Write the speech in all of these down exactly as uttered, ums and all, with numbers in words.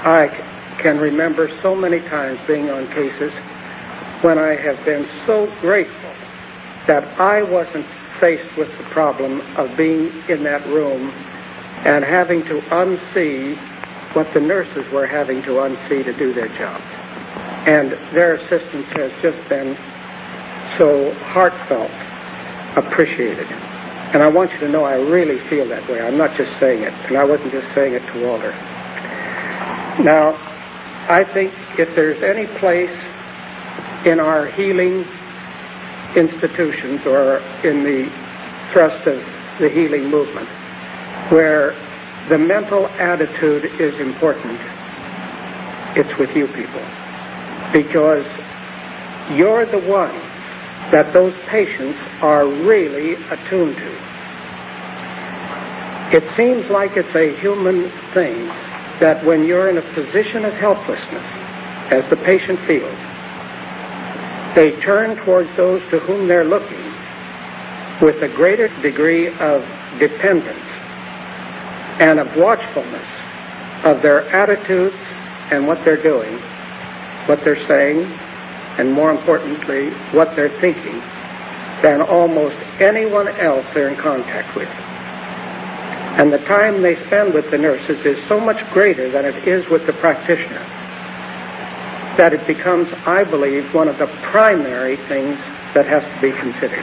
I c- can remember so many times being on cases when I have been so grateful that I wasn't faced with the problem of being in that room and having to unsee what the nurses were having to unsee to do their job. And their assistance has just been so heartfelt, appreciated. And I want you to know I really feel that way. I'm not just saying it, and I wasn't just saying it to Walter. Now, I think if there's any place in our healing institutions or in the thrust of the healing movement where the mental attitude is important, it's with you people. Because you're the ones that those patients are really attuned to. It seems like it's a human thing that when you're in a position of helplessness, as the patient feels, they turn towards those to whom they're looking with a greater degree of dependence and of watchfulness of their attitudes and what they're doing, what they're saying, and more importantly, what they're thinking, than almost anyone else they're in contact with. And the time they spend with the nurses is so much greater than it is with the practitioner that it becomes, I believe, one of the primary things that has to be considered.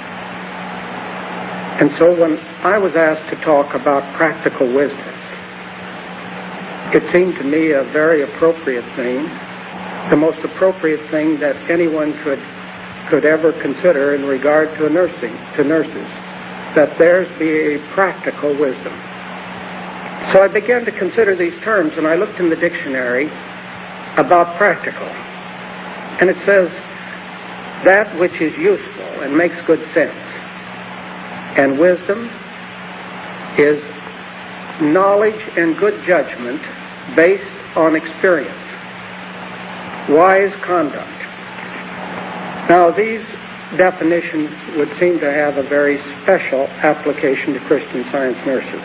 And so when I was asked to talk about practical wisdom, it seemed to me a very appropriate thing, the most appropriate thing that anyone could could ever consider in regard to nursing, to nurses, that theirs be a practical wisdom. So I began to consider these terms, and I looked in the dictionary about practical. And it says, that which is useful and makes good sense. And wisdom is knowledge and good judgment based on experience. Wise conduct. Now, these definitions would seem to have a very special application to Christian Science nurses.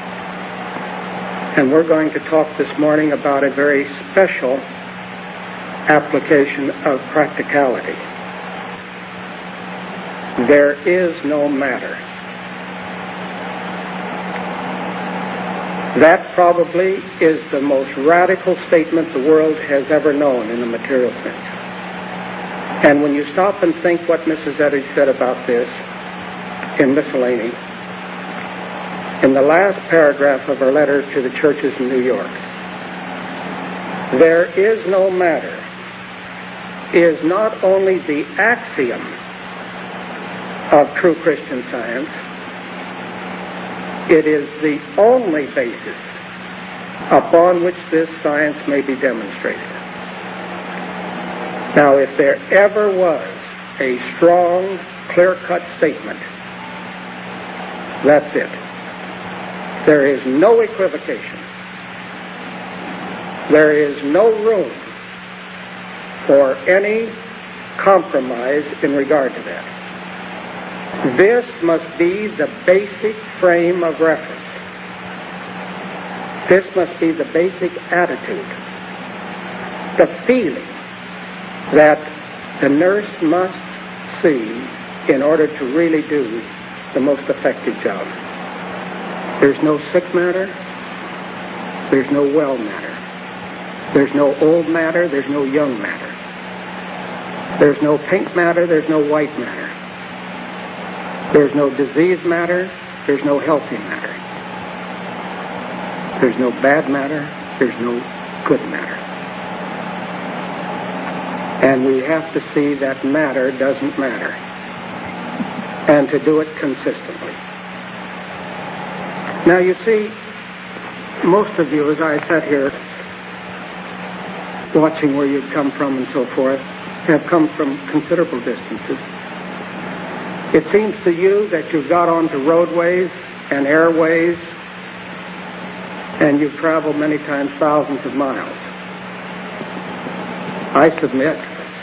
And we're going to talk this morning about a very special application of practicality. There is no matter. That probably is the most radical statement the world has ever known in the material sense. And when you stop and think what Missus Eddy said about this in Miscellany, in the last paragraph of her letter to the churches in New York, there is no matter is not only the axiom of true Christian Science, it is the only basis upon which this science may be demonstrated. Now, if there ever was a strong, clear-cut statement, that's it. There is no equivocation. There is no room for any compromise in regard to that. This must be the basic frame of reference. This must be the basic attitude, the feeling that the nurse must see in order to really do the most effective job. There's no sick matter. There's no well matter. There's no old matter. There's no young matter. There's no pink matter. There's no white matter. There's no disease matter. There's no healthy matter. There's no bad matter. There's no good matter. And we have to see that matter doesn't matter, and to do it consistently. Now, you see, most of you, as I sat here watching where you've come from and so forth, have come from considerable distances. It seems to you that you've got onto roadways and airways, and you've traveled many times thousands of miles. I submit,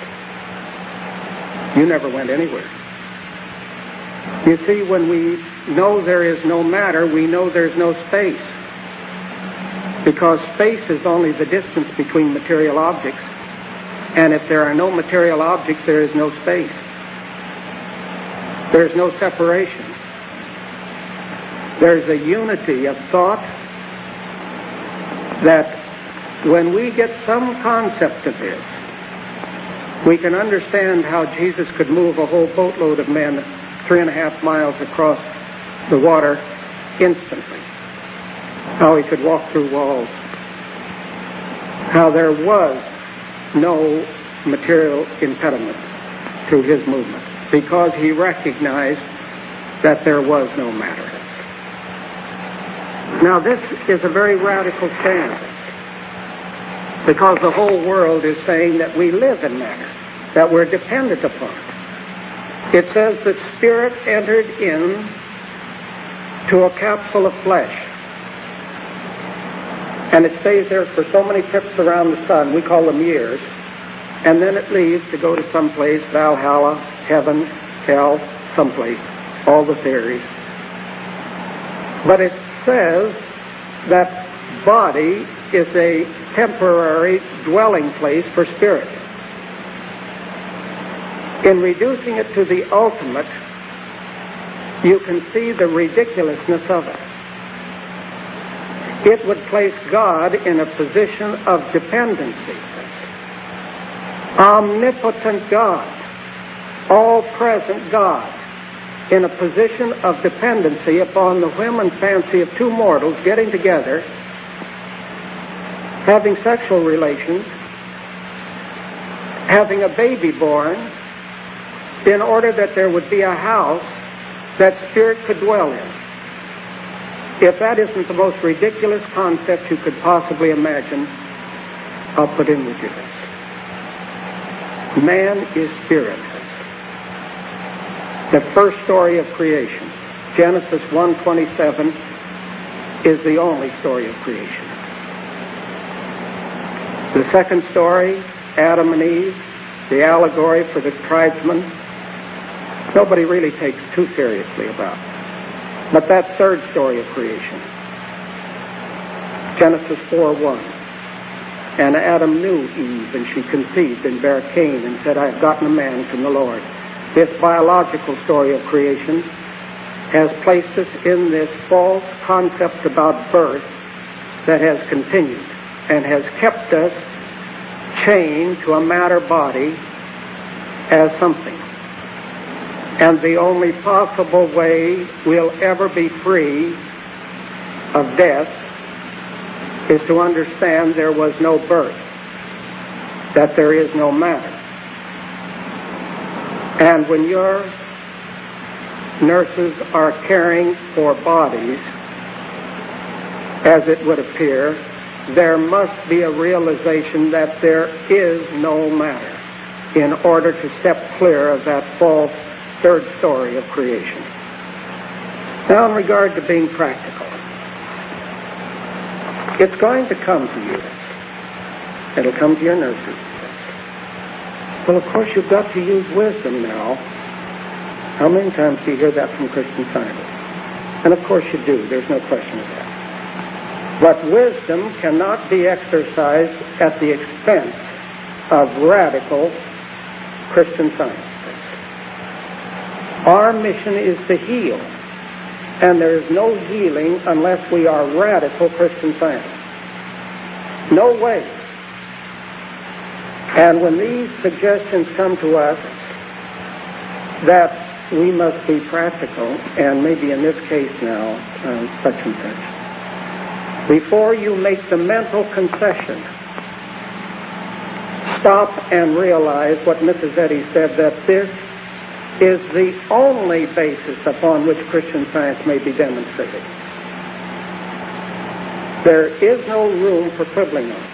you never went anywhere. You see, when we know there is no matter, we know there's no space. because space is only the distance between material objects, and if there are no material objects, there is no space. There is no separation. There's a unity of thought that when we get some concept of this, we can understand how Jesus could move a whole boatload of men three and a half miles across the water instantly. How he could walk through walls. How there was no material impediment to his movement, because he recognized that there was no matter. Now this is a very radical stand, because the whole world is saying that we live in matter, that we're dependent upon. It says that spirit entered in to a capsule of flesh, and it stays there for so many trips around the sun, we call them years, and then it leaves to go to someplace, Valhalla, heaven, hell, someplace, all the theories. But it says that body is a temporary dwelling place for spirit. In reducing it to the ultimate, you can see the ridiculousness of it. It would place God in a position of dependency. Omnipotent God, all-present God, in a position of dependency upon the whim and fancy of two mortals getting together, having sexual relations, having a baby born, in order that there would be a house that spirit could dwell in. If that isn't the most ridiculous concept you could possibly imagine, I'll put in with you. Man is spirit. The first story of creation, Genesis one twenty-seven, is the only story of creation. The second story, Adam and Eve, the allegory for the tribesmen, nobody really takes too seriously about. But that third story of creation, Genesis four one, and Adam knew Eve, and she conceived and bare Cain, and said, I have gotten a man from the Lord. This biological story of creation has placed us in this false concept about birth that has continued and has kept us chained to a matter body as something. And the only possible way we'll ever be free of death is to understand there was no birth, that there is no matter. And when your nurses are caring for bodies, as it would appear, there must be a realization that there is no matter in order to step clear of that false third story of creation. Now, in regard to being practical, it's going to come to you. It'll come to your nurses. Well, of course, you've got to use wisdom now. How many times do you hear that from Christian Scientists? And of course you do. There's no question of that. But wisdom cannot be exercised at the expense of radical Christian Science. Our mission is to heal, and there is no healing unless we are radical Christian Science. No way. And when these suggestions come to us that we must be practical, and maybe in this case now, uh, such and such, before you make the mental concession, stop and realize what Missus Eddy said, that this is the only basis upon which Christian Science may be demonstrated. There is no room for quibbling on it.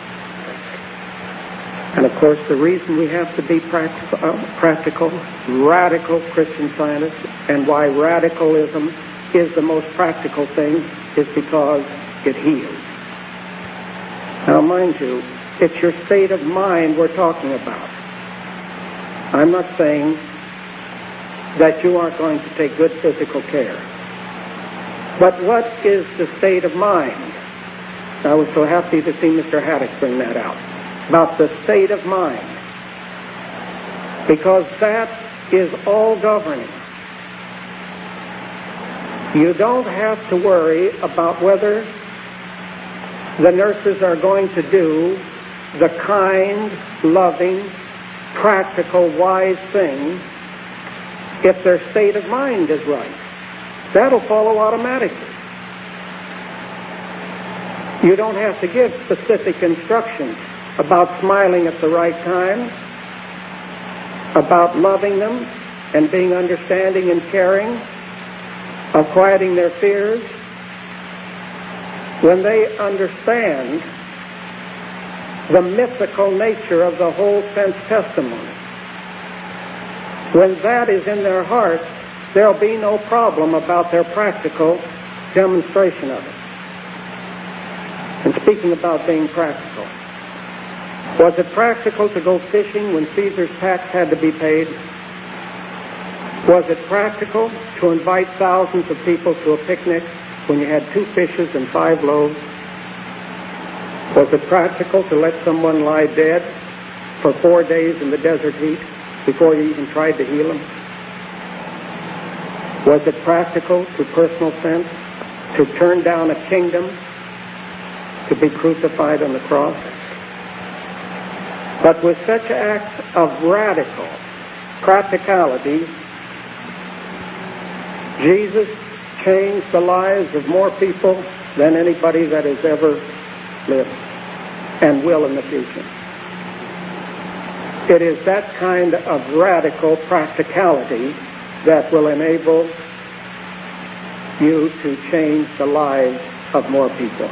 And of course, the reason we have to be practical, uh, practical, radical Christian Scientists, and why radicalism is the most practical thing, is because it heals. Now, mind you, it's your state of mind we're talking about. I'm not saying that you aren't going to take good physical care. But what is the state of mind I was so happy to see Mister Haddock bring that out, about the state of mind, because that is all governing. You don't have to worry about whether the nurses are going to do the kind, loving, practical, wise thing if their state of mind is right. That'll follow automatically. You don't have to give specific instructions about smiling at the right time, about loving them and being understanding and caring, of quieting their fears. When they understand the mythical nature of the whole sense testimony, when that is in their hearts, there'll be no problem about their practical demonstration of it. And speaking about being practical, was it practical to go fishing when Caesar's tax had to be paid? Was it practical to invite thousands of people to a picnic when you had two fishes and five loaves? Was it practical to let someone lie dead for four days in the desert heat before you even tried to heal him? Was it practical to personal sense to turn down a kingdom to be crucified on the cross? But with such acts of radical practicality, Jesus changed the lives of more people than anybody that has ever lived and will in the future. It is that kind of radical practicality that will enable you to change the lives of more people.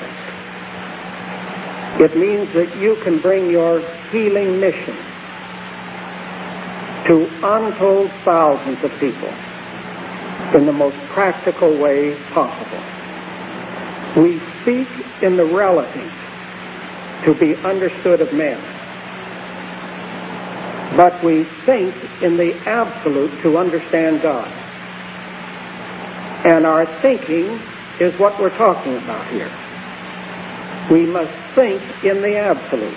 It means that you can bring your healing mission to untold thousands of people in the most practical way possible. We speak in the relative to be understood of men, but we think in the absolute to understand God. And our thinking is what we're talking about here. We must think in the absolute.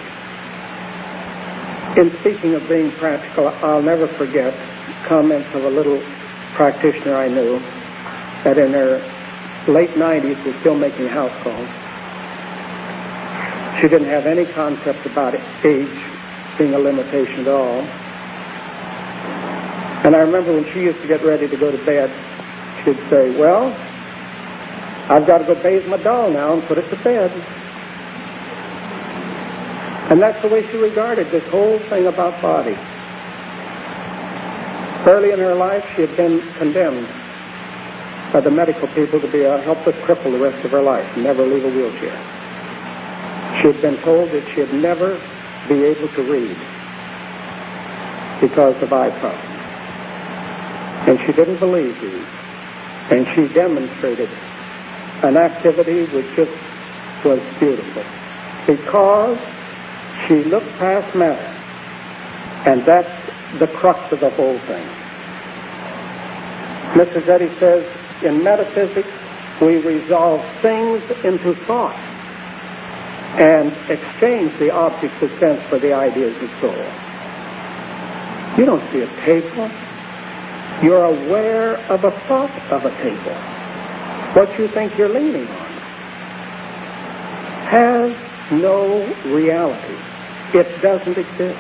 In speaking of being practical, I'll never forget comments of a little practitioner I knew that in her late nineties was still making house calls. She didn't have any concept about age being a limitation at all. And I remember when she used to get ready to go to bed, she'd say, well, I've got to go bathe my doll now and put it to bed. And that's the way she regarded this whole thing about body. Early in her life, she had been condemned by the medical people to be a helpless cripple the rest of her life and never leave a wheelchair. She had been told that she would never be able to read because of eye problems. And she didn't believe these. And she demonstrated an activity which just was beautiful because she looked past matter. And that's the crux of the whole thing. Missus Eddy says, in metaphysics, we resolve things into thought and exchange the objects of sense for the ideas of soul. You don't see a table. You're aware of a thought of a table. What you think you're leaning on has no reality. It doesn't exist.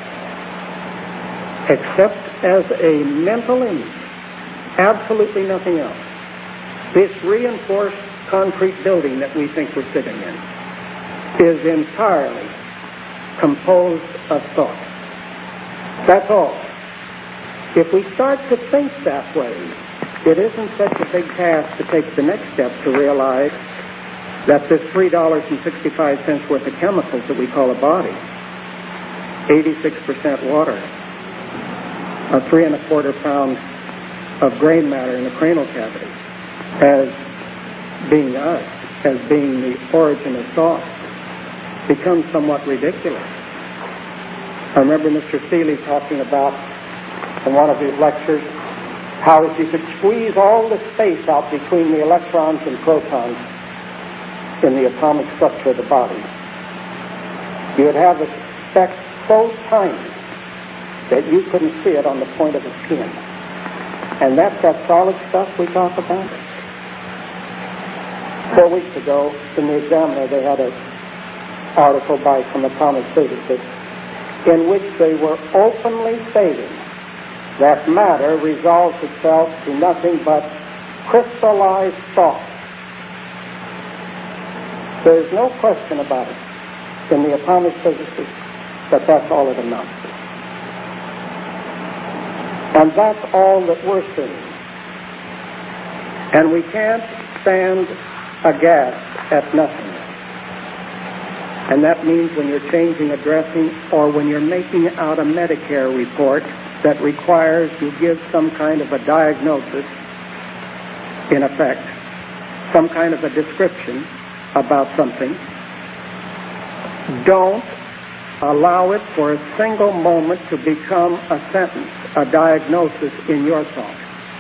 Except as a mental image. Absolutely nothing else. This reinforced concrete building that we think we're sitting in is entirely composed of thought. That's all. If we start to think that way, it isn't such a big task to take the next step to realize that this three dollars and sixty-five cents worth of chemicals that we call a body, eighty-six percent water, a three and a quarter pound of grain matter in the cranial cavity, as being us, as being the origin of thought, becomes somewhat ridiculous. I remember Mister Seeley talking about in one of his lectures how if you could squeeze all the space out between the electrons and protons in the atomic structure of the body. You would have a speck so tiny that you couldn't see it on the point of the skin. And that's that solid stuff we talk about. Four weeks ago, in the Examiner, they had an article by some atomic physicists in which they were openly stating that matter resolves itself to nothing but crystallized thought. There's no question about it in the atomic physicists that that's all it amounts to. And that's all that we're seeing. And we can't stand aghast at nothing. And that means when you're changing a dressing or when you're making out a Medicare report that requires you give some kind of a diagnosis, in effect, some kind of a description about something, don't allow it for a single moment to become a sentence, a diagnosis in your thought.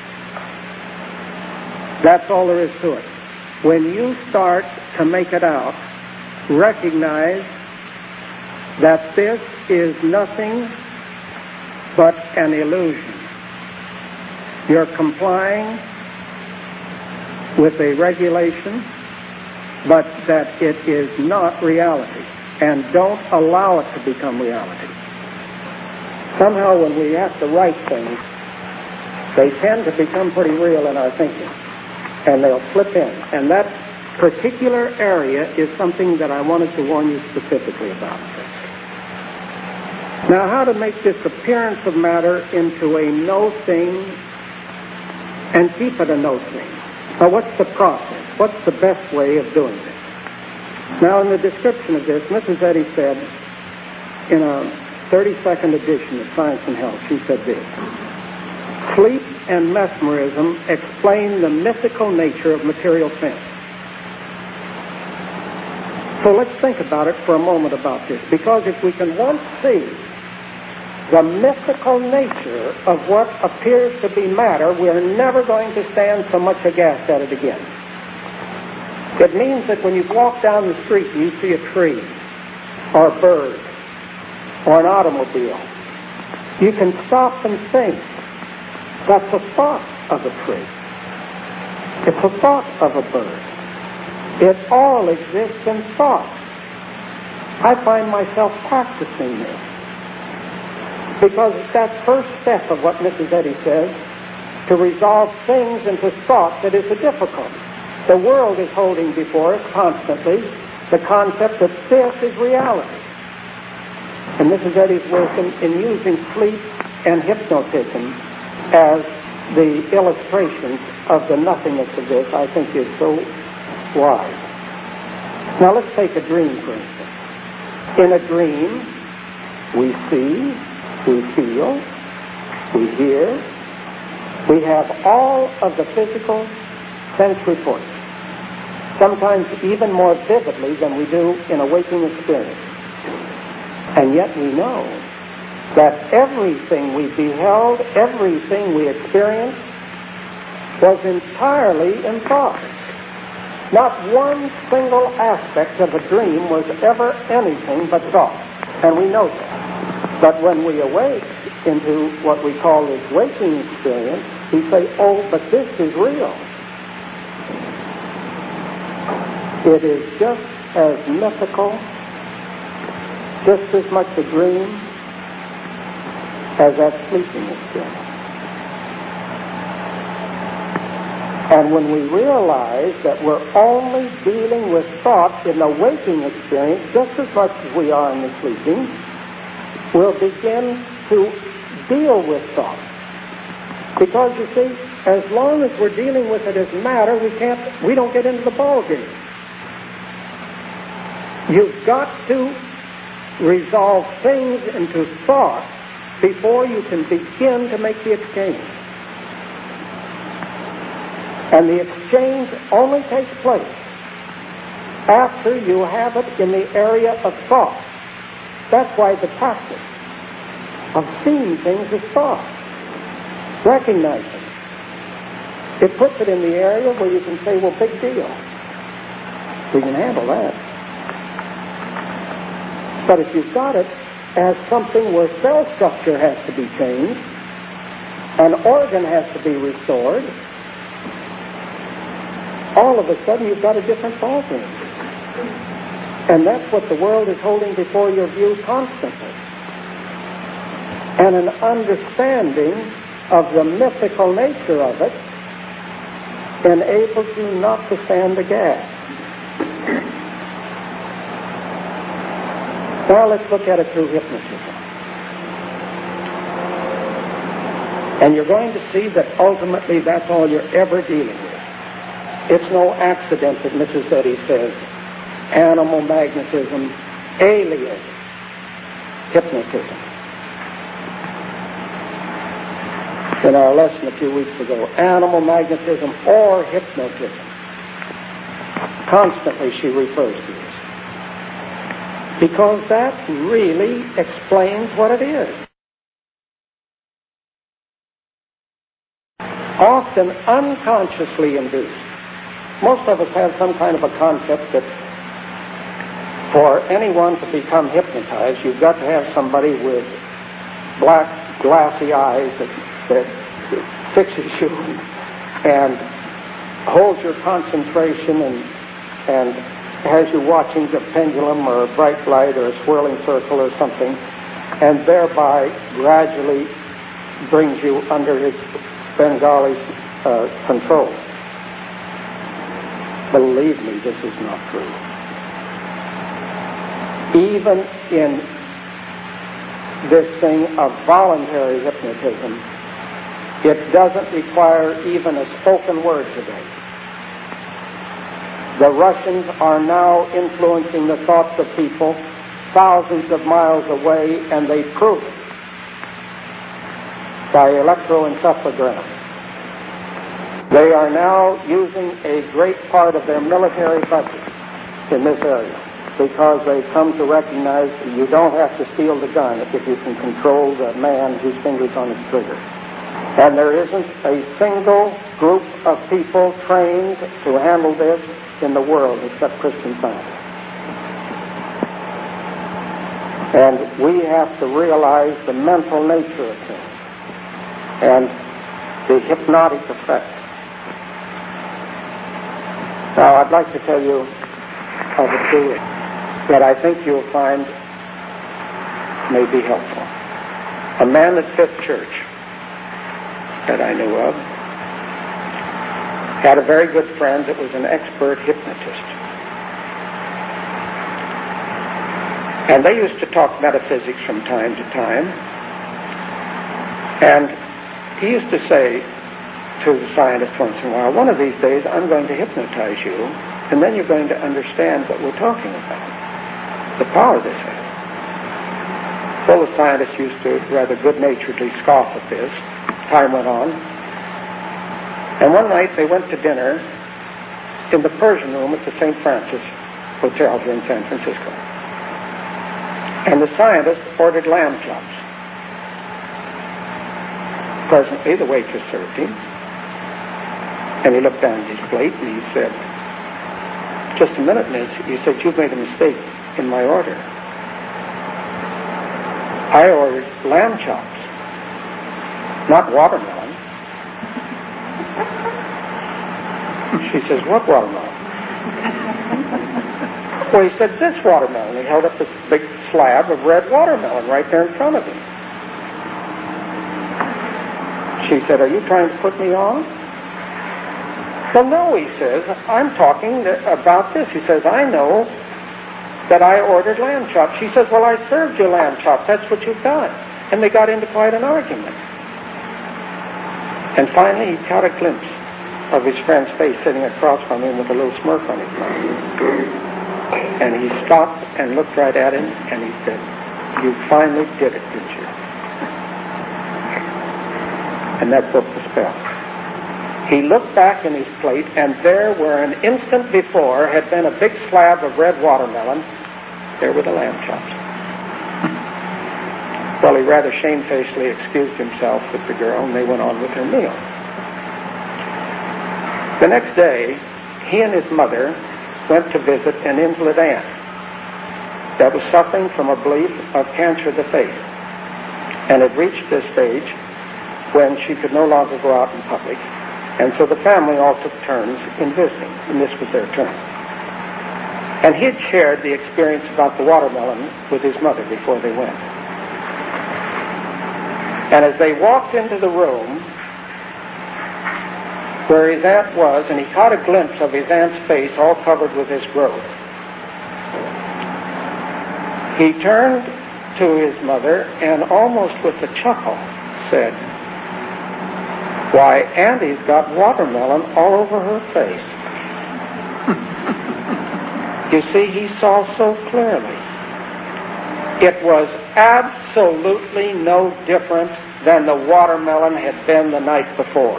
That's all there is to it. When you start to make it out, recognize that this is nothing but an illusion. You're complying with a regulation, but that it is not reality. And don't allow it to become reality. Somehow when we have to write things, they tend to become pretty real in our thinking. And they'll slip in. And that particular area is something that I wanted to warn you specifically about. Now, how to make this appearance of matter into a no thing and keep it a no thing? Now, what's the process? What's the best way of doing this? Now, in the description of this, Missus Eddy said, in a thirty-second edition of Science and Health, she said this: sleep and mesmerism explain the mythical nature of material sense. So let's think about it for a moment about this, because if we can once see the mythical nature of what appears to be matter, we're never going to stand so much aghast at it again. It means that when you walk down the street and you see a tree, or a bird, or an automobile, you can stop and think, that's a thought of a tree. It's a thought of a bird. It all exists in thought. I find myself practicing this, because it's that first step of what Missus Eddy says, to resolve things into thought that is the difficulty. The world is holding before us constantly the concept that this is reality. And Missus Eddy's wisdom in using sleep and hypnotism as the illustrations of the nothingness of this, I think, is so wise. Now let's take a dream, for instance. In a dream, we see, we feel, we hear, we have all of the physical sense reports, sometimes even more vividly than we do in a waking experience. And yet we know that everything we beheld, everything we experienced, was entirely in thought. Not one single aspect of a dream was ever anything but thought. And we know that. But when we awake into what we call this waking experience, we say, oh, but this is real. It is just as mythical, just as much a dream as that sleeping experience. And when we realize that we're only dealing with thought in the waking experience just as much as we are in the sleeping, we'll begin to deal with thought. Because, you see, as long as we're dealing with it as matter, we can't, we don't get into the ballgame. You've got to resolve things into thought before you can begin to make the exchange. And the exchange only takes place after you have it in the area of thought. That's why the practice of seeing things is thought. Recognizing. It puts it in the area where you can say, well, big deal. We can handle that. But if you've got it as something where cell structure has to be changed, an organ has to be restored, all of a sudden you've got a different ballgame. And that's what the world is holding before your view constantly. And an understanding of the mythical nature of it enables you not to stand aghast. Now let's look at it through hypnotism. And you're going to see that ultimately that's all you're ever dealing with. It's no accident that Missus Eddy says animal magnetism alias hypnotism. In our lesson a few weeks ago, animal magnetism or hypnotism. Constantly she refers to this. Because that really explains what it is. Often unconsciously induced. Most of us have some kind of a concept that for anyone to become hypnotized, you've got to have somebody with black, glassy eyes that, that fixes you and holds your concentration and, and has you watching the pendulum or a bright light or a swirling circle or something, and thereby gradually brings you under his Bengali uh, control. Believe me, this is not true. Even in this thing of voluntary hypnotism, it doesn't require even a spoken word today. The Russians are now influencing the thoughts of people thousands of miles away, and they prove it by electroencephalogram. They are now using a great part of their military budget in this area because they've come to recognize that you don't have to steal the gun if you can control the man whose finger's on its trigger. And there isn't a single group of people trained to handle this in the world except Christian Science. And we have to realize the mental nature of things and the hypnotic effect. Now, I'd like to tell you of a truth that I think you'll find may be helpful. A man at Fifth Church that I knew of had a very good friend that was an expert hypnotist. And they used to talk metaphysics from time to time. And he used to say to the scientist once in a while, one of these days I'm going to hypnotize you, and then you're going to understand what we're talking about. The power this has. Well, the scientist used to rather good-naturedly scoff at this. Time went on. And one night they went to dinner in the Persian room at the Saint Francis Hotel here in San Francisco. And the scientist ordered lamb chops. Presently, the waitress served him. And he looked down at his plate and he said, just a minute, miss. He said, you've made a mistake in my order. I ordered lamb chops, not watermelon. She says, what watermelon? Well, he said, this watermelon. He held up this big slab of red watermelon right there in front of him. She said, are you trying to put me on? Well, no, he says, I'm talking about this. He says, I know that I ordered lamb chops. She says, well, I served you lamb chops. That's what you've done. And they got into quite an argument. And finally, he caught a glimpse of his friend's face sitting across from him with a little smirk on his mouth. And he stopped and looked right at him, and he said, you finally did it, didn't you? And that broke the spell. He looked back in his plate, and there, where an instant before had been a big slab of red watermelon, there were the lamb chops. Well, he rather shamefacedly excused himself with the girl, and they went on with their meal. The next day, he and his mother went to visit an invalid aunt that was suffering from a belief of cancer of the face, and had reached this stage when she could no longer go out in public, and so the family all took turns in visiting, and this was their turn. And he had shared the experience about the watermelon with his mother before they went. And as they walked into the room where his aunt was, and he caught a glimpse of his aunt's face all covered with this growth, he turned to his mother and almost with a chuckle said, "Why, Auntie's got watermelon all over her face." You see, he saw so clearly. It was absolutely no different than the watermelon had been the night before.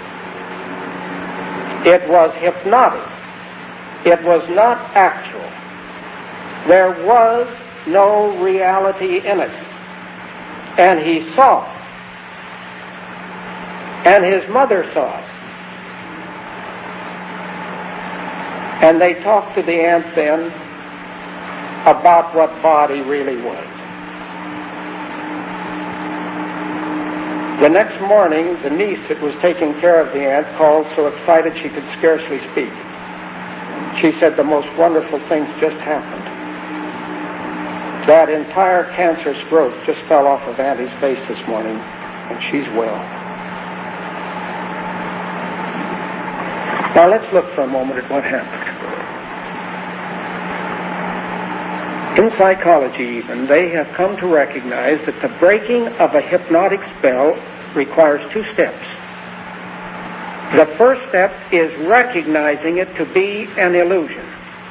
It was hypnotic. It was not actual. There was no reality in it. And he saw it. And his mother saw it. And they talked to the aunt then about what body really was. The next morning, the niece that was taking care of the aunt called so excited she could scarcely speak. She said the most wonderful things just happened. That entire cancerous growth just fell off of Auntie's face this morning, and she's well. Now let's look for a moment at what happened. In psychology even, they have come to recognize that the breaking of a hypnotic spell requires two steps. The first step is recognizing it to be an illusion.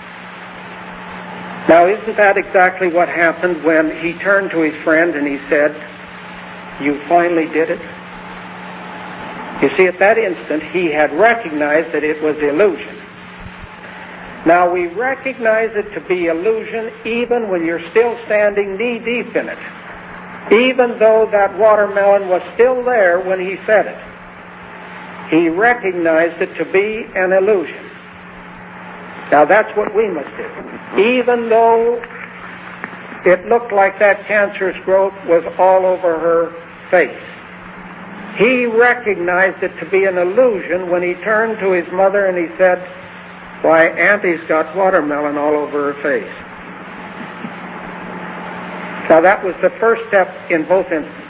Now, isn't that exactly what happened when he turned to his friend and he said, "You finally did it"? You see, at that instant, he had recognized that it was illusion. Now, we recognize it to be illusion even when you're still standing knee-deep in it, even though that watermelon was still there when he said it. He recognized it to be an illusion. Now, that's what we must do. Even though it looked like that cancerous growth was all over her face, he recognized it to be an illusion when he turned to his mother and he said, "Why, Auntie's got watermelon all over her face." Now, that was the first step in both instances.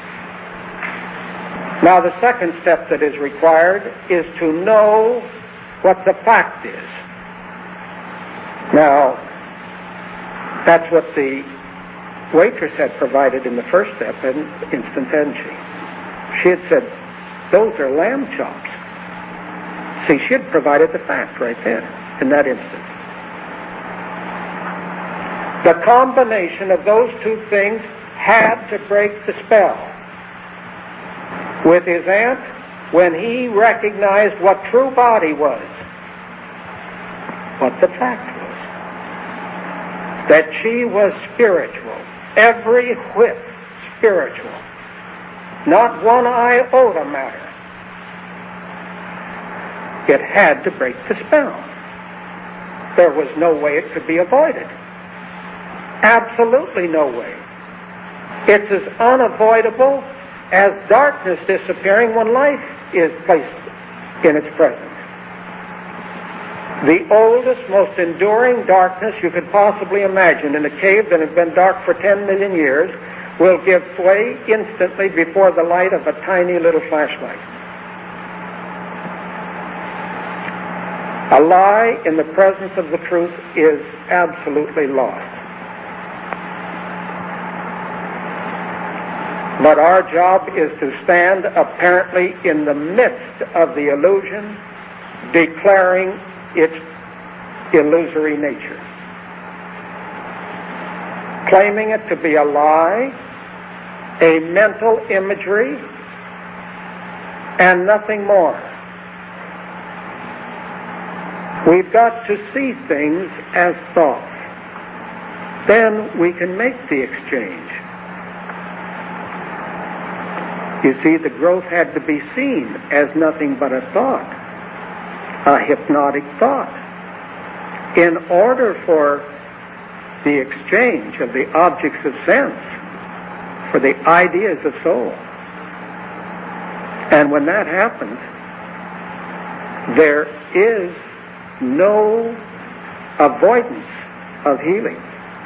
Now, the second step that is required is to know what the fact is. Now, that's what the waitress had provided in the first step instance, hadn't she? She had said, "Those are lamb chops." See, she had provided the fact right then, in that instant. The combination of those two things had to break the spell. With his aunt, when he recognized what true body was, what the fact was, that she was spiritual, every whit spiritual, not one iota matter. It had to break the spell. There was no way it could be avoided. Absolutely no way. It's as unavoidable as darkness disappearing when light is placed in its presence. The oldest, most enduring darkness you could possibly imagine in a cave that has been dark for ten million years will give way instantly before the light of a tiny little flashlight. A lie in the presence of the truth is absolutely lost. But our job is to stand apparently in the midst of the illusion, declaring its illusory nature, claiming it to be a lie, a mental imagery, and nothing more. We've got to see things as thoughts. Then we can make the exchange. You see, the growth had to be seen as nothing but a thought, a hypnotic thought. in order for the exchange of the objects of sense for the ideas of soul. And when that happens, there is no avoidance of healing.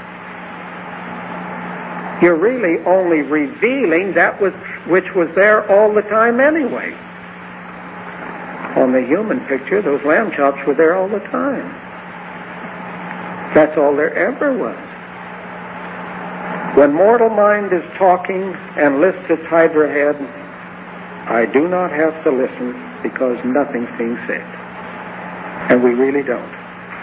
You're really only revealing that which, which was there all the time anyway. On the human picture, those lamb chops were there all the time. That's all there ever was. When mortal mind is talking and lifts its hydra head, I do not have to listen because nothing's being said. And we really don't.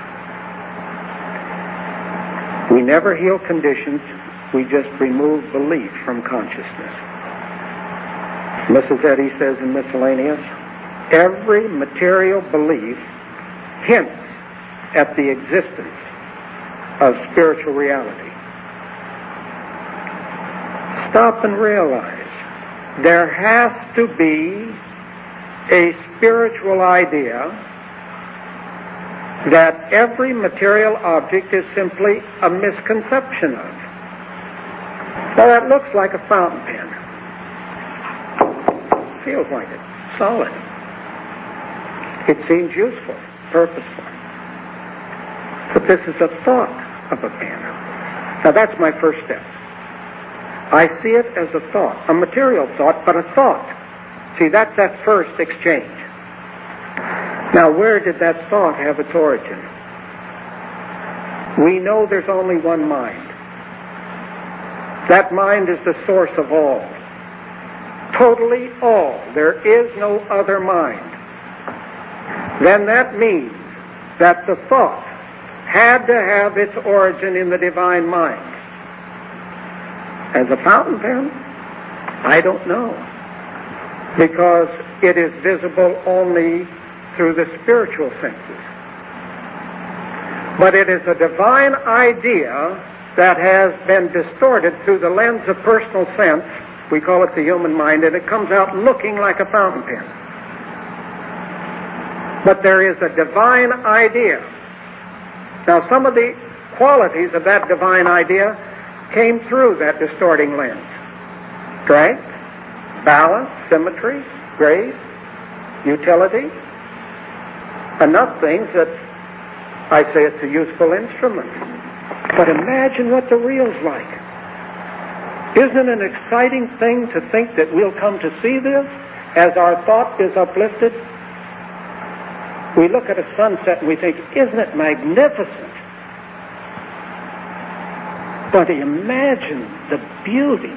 We never heal conditions. We just remove belief from consciousness. Missus Eddy says in Miscellaneous, every material belief hints at the existence of spiritual reality. Stop and realize there has to be a spiritual idea that every material object is simply a misconception of. Now that looks like a fountain pen. Feels like it. Solid. It seems useful, purposeful. But this is a thought of a pen. Now that's my first step. I see it as a thought, a material thought, but a thought. See, that's that first exchange. Now where did that thought have its origin? We know there's only one mind. That mind is the source of all. Totally all. There is no other mind. Then that means that the thought had to have its origin in the divine mind. As a fountain pen? I don't know. Because it is visible only through the spiritual senses. But it is a divine idea that has been distorted through the lens of personal sense. We call it the human mind, and it comes out looking like a fountain pen. But there is a divine idea. Now, some of the qualities of that divine idea came through that distorting lens. Strength, balance, symmetry, grace, utility. Enough things that I say it's a useful instrument. But imagine what the real's like. Isn't it an exciting thing to think that we'll come to see this as our thought is uplifted? We look at a sunset and we think, isn't it magnificent? But imagine the beauty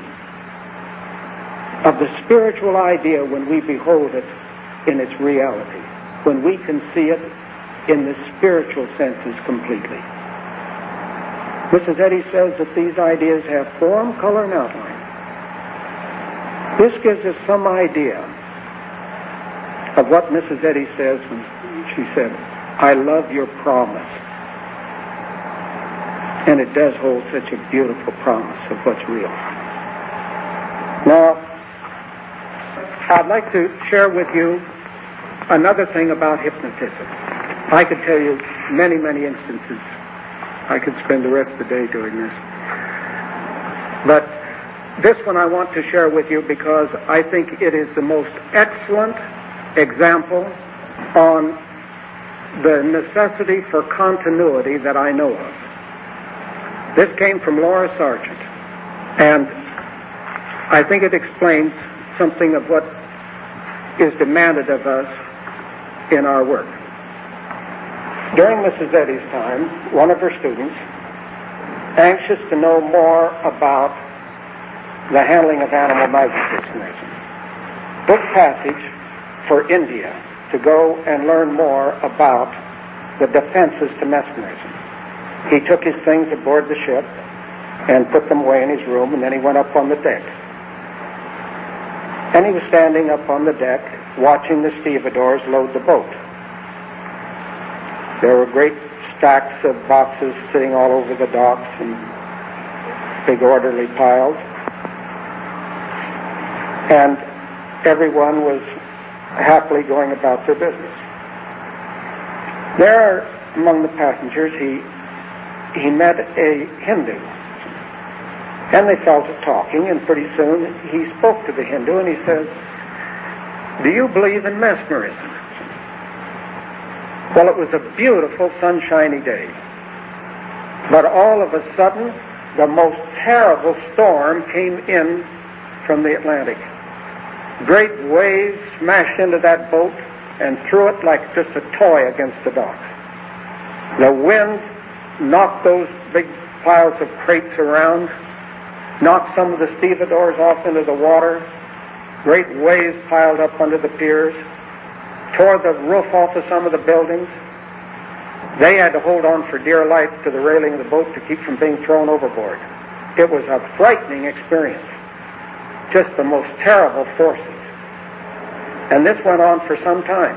of the spiritual idea when we behold it in its reality, when we can see it in the spiritual senses completely. Missus Eddy says that these ideas have form, color, and outline. This gives us some idea of what Missus Eddy says when she said, I love your promise. And it does hold such a beautiful promise of what's real. Now, I'd like to share with you another thing about hypnotism. I could tell you many, many instances. I could spend the rest of the day doing this. But this one I want to share with you because I think it is the most excellent example on the necessity for continuity that I know of. This came from Laura Sargent, and I think it explains something of what is demanded of us in our work. During Missus Eddy's time, one of her students, anxious to know more about the handling of animal magnetism, booked passage for India to go and learn more about the defenses to mesmerism. He took his things aboard the ship and put them away in his room, and then he went up on the deck. And he was standing up on the deck watching the stevedores load the boat. There were great stacks of boxes sitting all over the docks in big orderly piles. And everyone was happily going about their business. There are among the passengers, he he met a Hindu. And they fell to talking, and pretty soon he spoke to the Hindu, and he says, "Do you believe in mesmerism?" Well, it was a beautiful, sunshiny day. But all of a sudden, the most terrible storm came in from the Atlantic. Great waves smashed into that boat and threw it like just a toy against the docks. The wind knocked those big piles of crates around, knocked some of the stevedores off into the water. Great waves piled up under the piers, tore the roof off of some of the buildings. They had to hold on for dear life to the railing of the boat to keep from being thrown overboard. It was a frightening experience. Just the most terrible forces. And this went on for some time.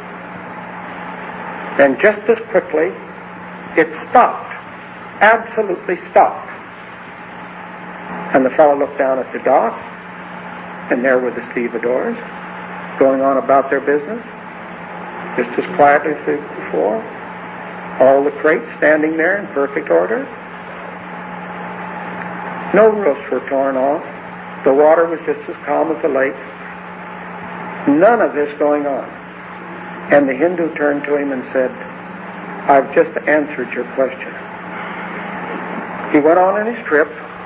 And just as quickly, it stopped. Absolutely stopped. And the fellow looked down at the dock, and there were the stevedores going on about their business, just as quietly as before. All the crates standing there in perfect order. No roofs were torn off. The water was just as calm as the lake. None of this going on. And the Hindu turned to him and said, "I've just answered your question." He went on in his trip.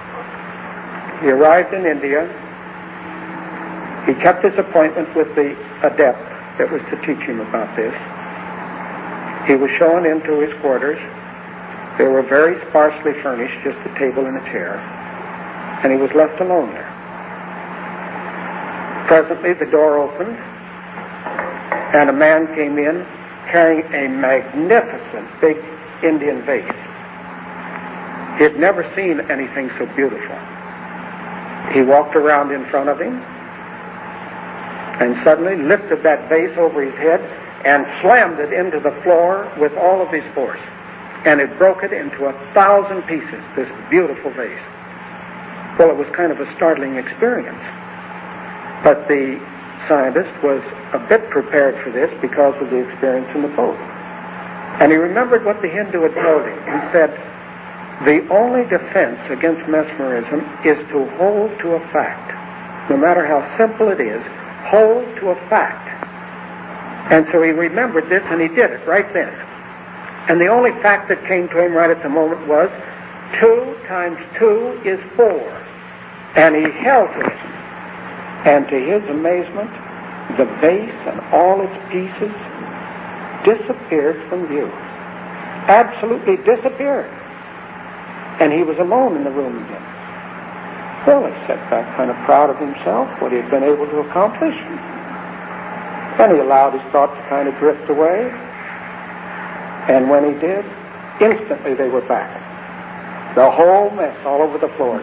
He arrived in India. He kept his appointment with the adept that was to teach him about this. He was shown into his quarters. They were very sparsely furnished, just a table and a chair. And he was left alone there. Presently the door opened, and a man came in carrying a magnificent big Indian vase. He had never seen anything so beautiful. He walked around in front of him and suddenly lifted that vase over his head and slammed it into the floor with all of his force. And it broke it into a thousand pieces, this beautiful vase. Well, it was kind of a startling experience. But the scientist was a bit prepared for this because of the experience in the boat. And he remembered what the Hindu had told him. He said, the only defense against mesmerism is to hold to a fact. No matter how simple it is, hold to a fact. And so he remembered this, and he did it right then. And the only fact that came to him right at the moment was, two times two is four. And he held to it. And to his amazement, the vase and all its pieces disappeared from view. Absolutely disappeared. And he was alone in the room again. Well, he sat back kind of proud of himself, what he had been able to accomplish. Then he allowed his thoughts to kind of drift away. And when he did, instantly they were back. The whole mess all over the floor.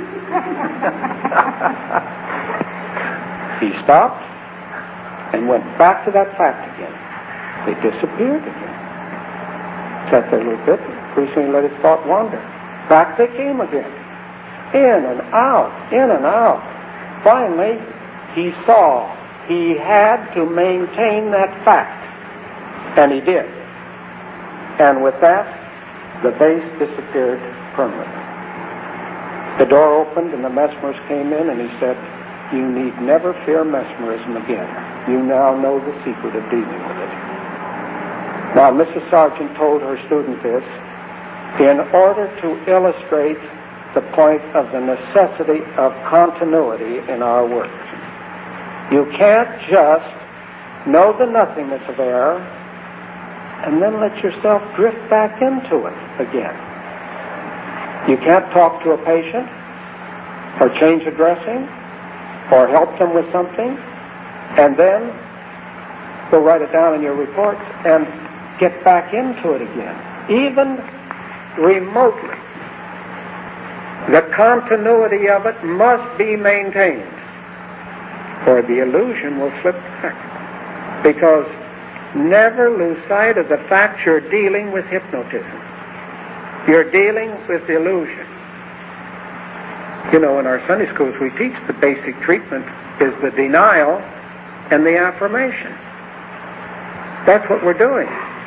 He stopped and went back to that fact again. They disappeared again. Sat there a little bit, and pretty soon he let his thought wander. Back they came again. In and out, in and out. Finally, he saw he had to maintain that fact. And he did. And with that, the vase disappeared permanently. The door opened and the mesmerist came in and he said, you need never fear mesmerism again. You now know the secret of dealing with it. Now, Missus Sargent told her student this in order to illustrate the point of the necessity of continuity in our work. You can't just know the nothingness of error and then let yourself drift back into it again. You can't talk to a patient or change a dressing or help them with something and then go write it down in your report and get back into it again. Even remotely. The continuity of it must be maintained, or the illusion will slip back. Because never lose sight of the fact you're dealing with hypnotism. You're dealing with illusion. You know, in our Sunday schools we teach the basic treatment is the denial and the affirmation. That's what we're doing.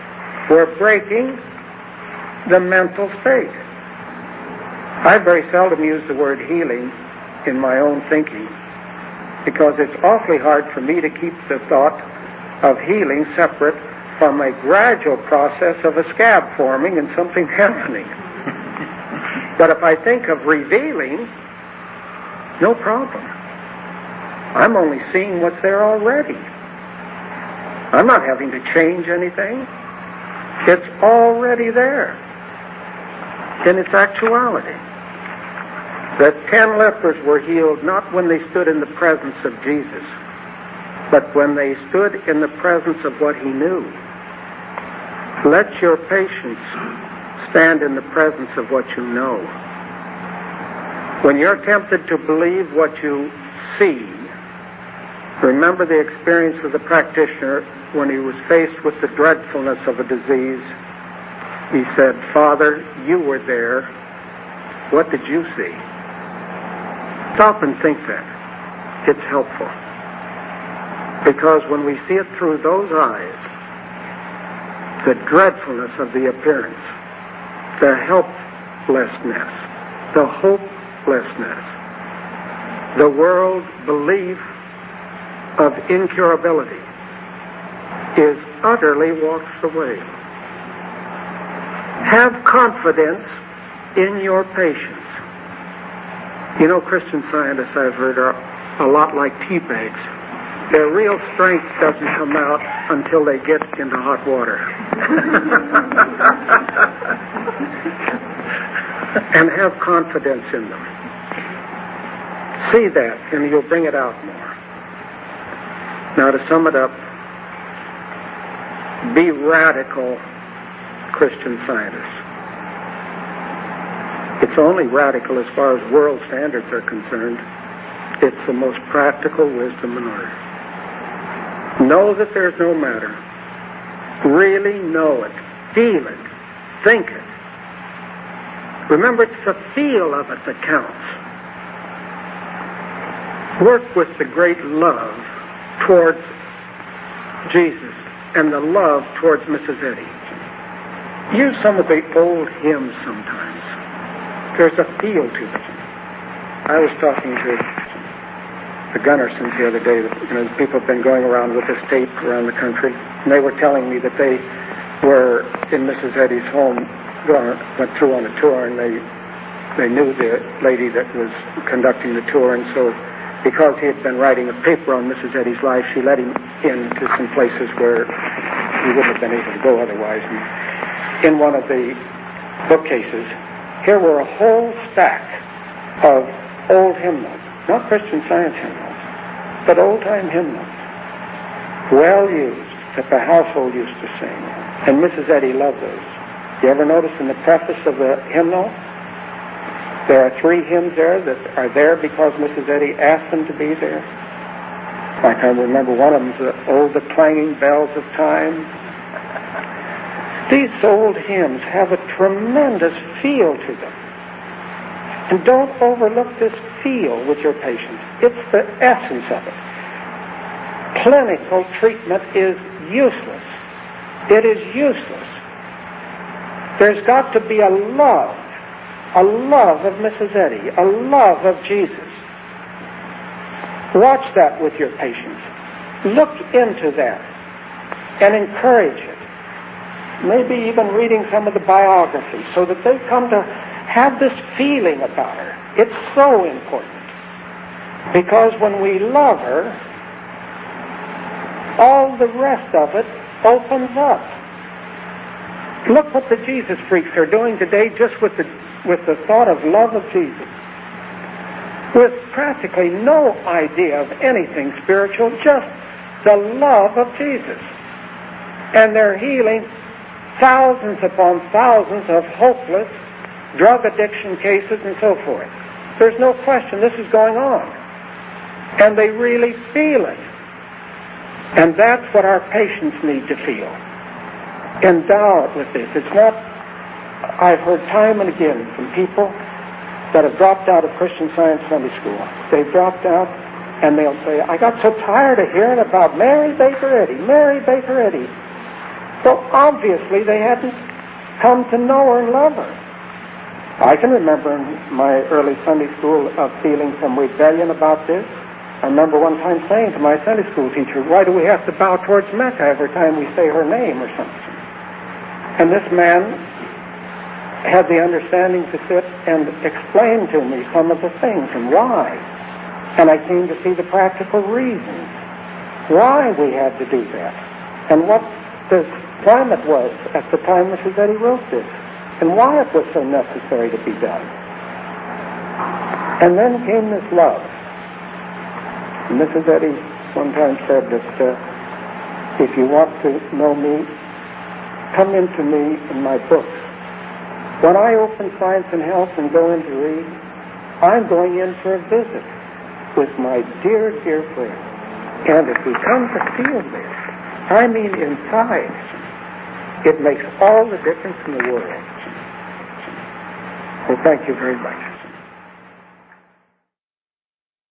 We're breaking the mental state. I very seldom use the word healing in my own thinking because it's awfully hard for me to keep the thought of healing separate from a gradual process of a scab forming and something happening. But if I think of revealing, no problem. I'm only seeing what's there already. I'm not having to change anything. It's already there in its actuality. The ten lepers were healed not when they stood in the presence of Jesus, but when they stood in the presence of what he knew. Let your patience stand in the presence of what you know. When you're tempted to believe what you see, remember the experience of the practitioner when he was faced with the dreadfulness of a disease. He said, "Father, you were there. What did you see?" Stop and think that. It's helpful. Because when we see it through those eyes, the dreadfulness of the appearance, the helplessness, the hopelessness, the world belief of incurability is utterly washed away. Have confidence in your patience. You know, Christian scientists, I've heard, are a lot like tea bags. Their real strength doesn't come out until they get into hot water. And have confidence in them. See that, and you'll bring it out more. Now, to sum it up, be radical Christian scientists. It's only radical as far as world standards are concerned. It's the most practical wisdom on earth. Know that there's no matter. Really know it. Feel it. Think it. Remember, it's the feel of it that counts. Work with the great love towards Jesus and the love towards Missus Eddy. Use some of the old hymns sometimes. There's a feel to them. I was talking to the Gunnarsons the other day. You know, people have been going around with this tape around the country, and they were telling me that they were in Missus Eddy's home, going, went through on a tour, and they they knew the lady that was conducting the tour, and so because he had been writing a paper on Missus Eddy's life, she let him into some places where he wouldn't have been able to go otherwise. And in one of the bookcases, here were a whole stack of old hymnals, not Christian Science hymnals, but old-time hymnals, well used, that the household used to sing. And Missus Eddy loved those. You ever notice in the preface of the hymnal, there are three hymns there that are there because Missus Eddy asked them to be there? I can remember one of them, "Oh, the clanging bells of time." These old hymns have a tremendous feel to them. And don't overlook this feel with your patients. It's the essence of it. Clinical treatment is useless. It is useless. There's got to be a love, a love of Missus Eddy, a love of Jesus. Watch that with your patients. Look into that and encourage it. Maybe even reading some of the biographies so that they come to have this feeling about her. It's so important. Because when we love her, all the rest of it opens up. Look what the Jesus freaks are doing today just with the, with the thought of love of Jesus. With practically no idea of anything spiritual, just the love of Jesus. And they're healing thousands upon thousands of hopeless drug addiction cases and so forth. There's no question this is going on. And they really feel it. And that's what our patients need to feel. Endow it with this. It's not, I've heard time and again from people that have dropped out of Christian Science Sunday School. They've dropped out and they'll say, "I got so tired of hearing about Mary Baker Eddy, Mary Baker Eddy." So obviously they hadn't come to know her and love her. I can remember in my early Sunday school of feeling some rebellion about this. I remember one time saying to my Sunday school teacher, why do we have to bow towards Mecca every time we say her name or something? And this man had the understanding to sit and explain to me some of the things and why. And I came to see the practical reasons why we had to do that and what the climate was at the time Missus Eddy wrote this and why it was so necessary to be done. And then came this love. Missus Eddy one time said that uh, if you want to know me, come into me in my books. When I open Science and Health and go in to read, I'm going in for a visit with my dear, dear friend. And if we come to feel this, I mean inside, it makes all the difference in the world. Well, thank you very much.